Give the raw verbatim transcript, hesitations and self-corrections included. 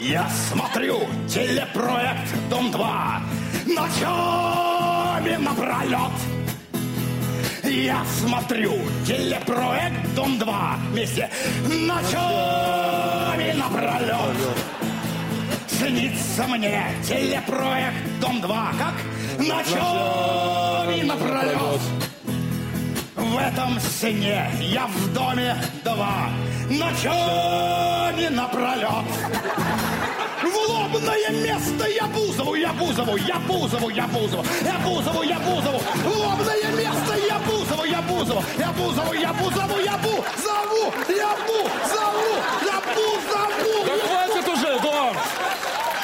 Я смотрю телепроект «Дом-два» ночами напролет. Я смотрю телепроект «Дом-два» вместе ночами напролет. Снится мне телепроект «Дом-два» как ночами напролет. В этом сне я в доме два ночами напролет. В лобное место я Бузову, я Бузову, я Бузову, я Бузову, я Бузову, я Бузову. В лобное место я Бузову, я Бузову, я Бузову, я Бузову, я Бузову, я Бузову.